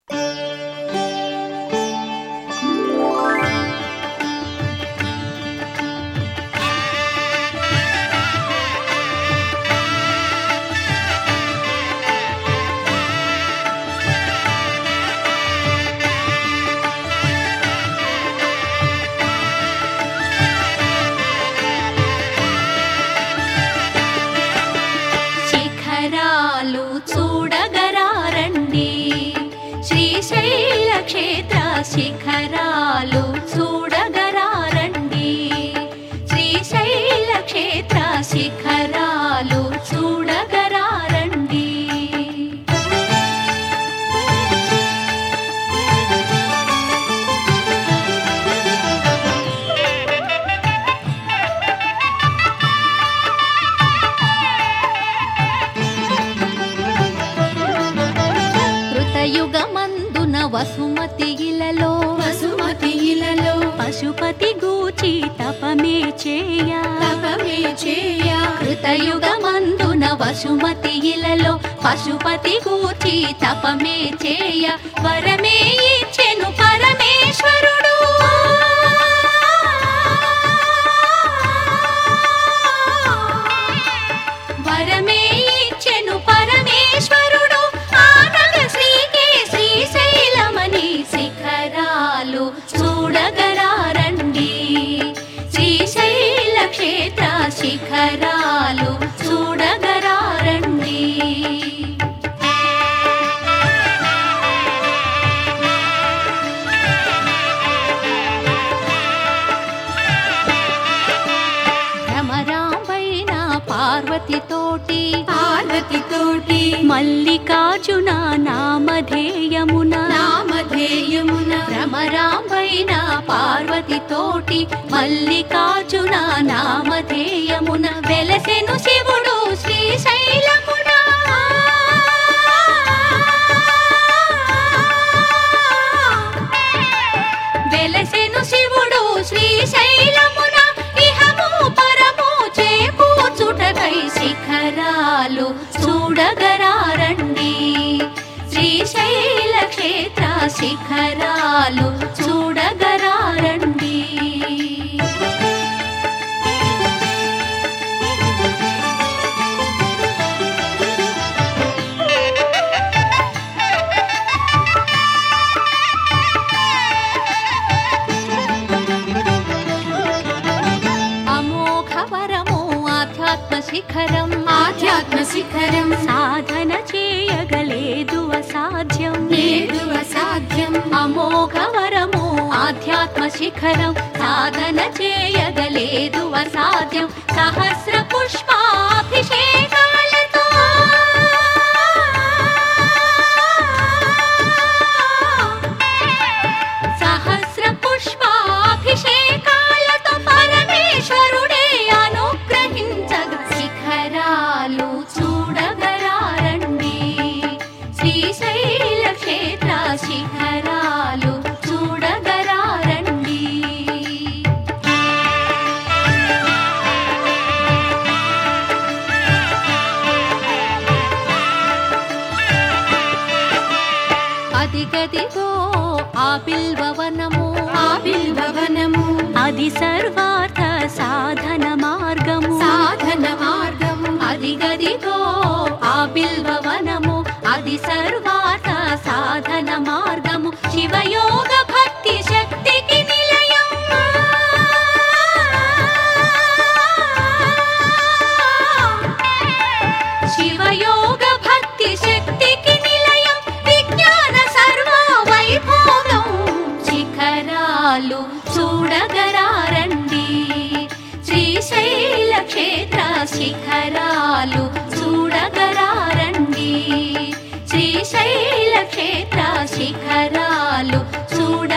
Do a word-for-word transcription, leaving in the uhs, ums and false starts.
శిఖరాలు చూడగరారండి, శ్రీశైల క్షేత్ర శిఖరాలు చూడగరారండి, శ్రీశైల క్షేత్ర శిఖరాలు చూడగరారండి. కృతయుగమందున వసుమతి ఇలలో వసుమతి ఇలలో పశుపతి గూచి తపమే చేయ తపమే చేయ కృతయుగమందున వసుమతి ఇలలో పశుపతి గూచి తపమే చేయ వరమే ఇచ్చెను పరమేశ్వరుడు. వరమే ఇచ్చెను పరమేశ్వరుడు, ఆనగ శ్రీకే శ్రీశైలమని శిఖరాలు చూడగరారండి, శ్రీశైల క్షేత్ర శిఖరాలు చూడగరారండి. భ్రమరాంబైన పార్వతితోటి పార్వతితోటి మల్లికార్జున నామధేయమున నామధేయమున భ్రమరాంబైన పార్వతితోటి మల్లికార్జున నామధేయమున వెలసెను శివుడు శ్రీశైలమున. వెలసెను శివుడు శ్రీశైలమున, ఇహము పరము చేకూర్చుటకై శిఖరాలు చూడగరారండి, శ్రీశైల క్షేత్ర శిఖరాలు చూడగరారండి. అమోఘవరము ఆధ్యాత్మ శిఖరం ఆధ్యాత్మ శిఖరం సాధన చేయగలేదు అసాధ్యం లేదు అసాధ్యం. అమోఘవరము ఆధ్యాత్మ శిఖరం సాధన చేయగలేదు అసాధ్యం. సహస్ర పుష్పాభిషేకాలతో సహస్ర పుష్పాభిషేకాలతో పరమేశ్వరుడే అనుగ్రహించగ శిఖరాలు చూడగరారండి, శ్రీశైల క్షేత్ర శిఖరాలు చూడగరారండి. అదిగదిగో ఆ బిల్వవనము ఆ బిల్వవనము అది సర్వార్థ సాధన మార్గము సాధన మార్గము అదిగదిగో ఆ బిల్వవనము అది సర్వార్థ సాధన మార్గము శివయోగ భక్తి శక్తికి నిలయం. శివయోగ భక్తి శక్తికి నిలయం, విజ్ఞాన సర్వ వైభోగం శిఖరాలు చూడగరారండి, శ్రీశైల క్షేత్ర శిఖరాలు చూడగరారండి, శ్రీశైల క్షేత్ర శిఖరాలు చూడ